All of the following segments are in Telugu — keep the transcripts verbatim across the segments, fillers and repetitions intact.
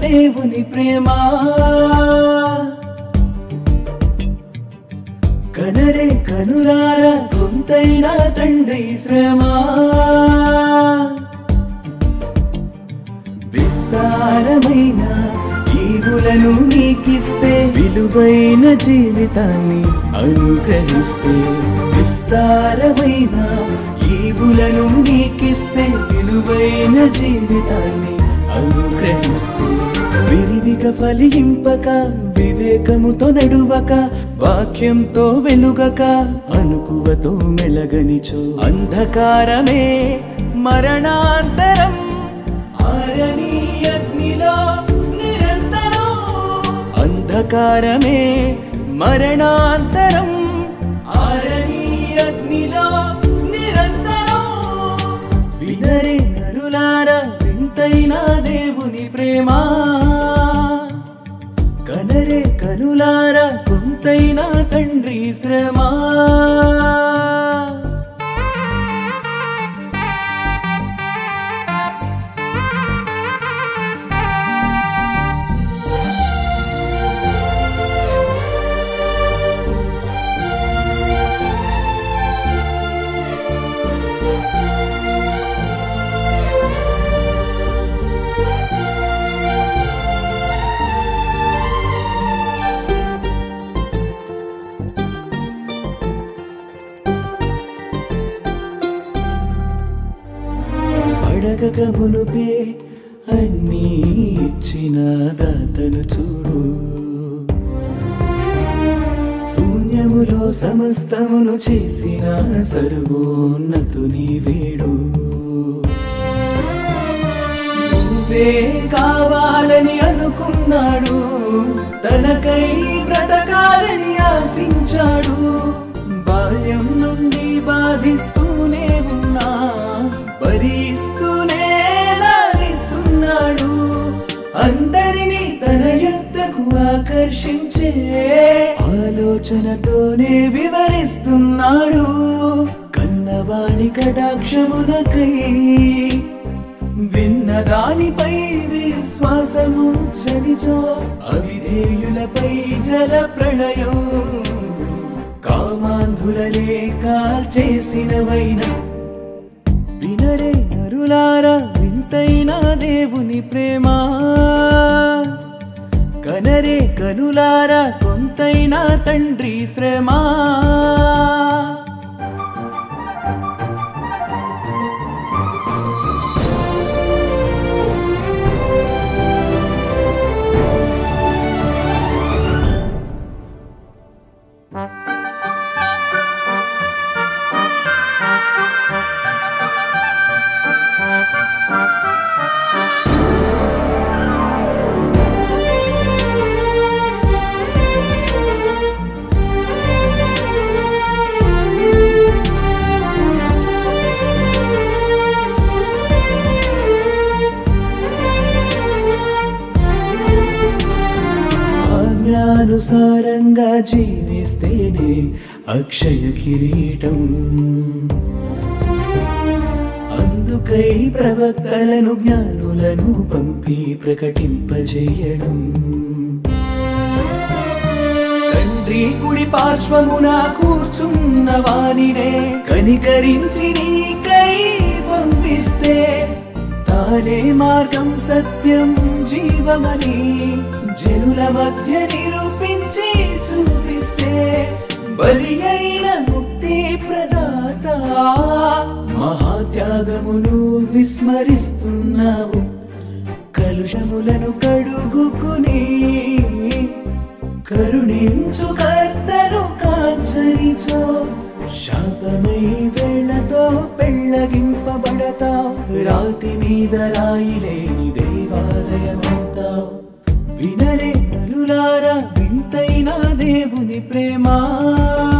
దేవుని ప్రేమ కనరే కనులారా కొంతైనా తండ్రి శ్రమ విస్తారమైన ఈవులను నీకిస్తే విలువైన జీవితాన్ని అనుగ్రహిస్తే విస్తారమైన ఈవులను నీకిస్తే విలువైన జీవితాన్ని అనుగ్రహిస్తే విరివిగా ఫలింపక వివేకముతో నడువక వాక్యంతో వెలుగక అనుకువతో మెలగనిచో అంధకారమే మరణాంతరం ఆరని అగ్నిలో నిరంతరం అంధకారమే మరణాంతరం ఆరని అగ్నిలో నిరంతరం వినరే నరులారా వింతైన దేవుని ప్రేమ కనరే కనులారా కొంతైనా తండ్రి శ్రమ అడగక మునుపే అన్నీ ఇచ్చిన దాతను చూడు శూన్యములో సమస్తమును చేసిన సర్వోన్నతుని వేడు నువ్వే కావాలని అనుకున్నాడు తనకై బ్రతకాలని ఆశించాడు బాల్యం నుండి బాధిస్తూనే ఉన్నా భరిస్తూనే లాలిస్తున్నాడు అందరినీ తన యొద్దకు ఆకర్షించే ఆలోచనతోనే వివరిస్తున్నాడు కన్నవాణి కటాక్షమునకై విన్నదానిపై విశ్వాసము చనిచో అవిధేయులపై జల ప్రళయం కామాంధులలే కాల్చేసినవైన వినరే నరులారా వింతైన దేవుని ప్రేమ కనరే కనులారా కొంతైనా తండ్రి శ్రమ ఆజ్ఞానుసారంగా జీవిస్తేనే అక్షయ కిరీటం అందుకై ప్రవక్తలను జ్ఞానులను పంపి ప్రకటింపజేయడం తండ్రి కుడి పార్శ్వమున కూర్చున్న వానినే కనికరించి నీకై పంపిస్తే తానే మార్గం సత్యం జీవమని జనుల మధ్య నిరూపించి చూపిస్తే బలి అయిన ముక్తి ప్రదాత మహాత్యాగమును విస్మరిస్తున్నావు కలుషములను కడుగుకుని కరుణించు కర్తను కాంచనిచో శాపమై వేళతో పెళ్ళగింపబడతావు రాతి మీద రాయిలేని దేవాలయమవుతావు వినరే నరులారా వింతైన దేవుని ప్రేమ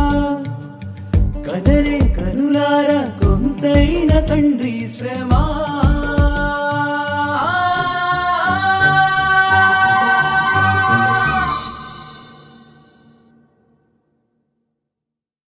కనరే కనులారా కొంతైన తండ్రి శ్రమ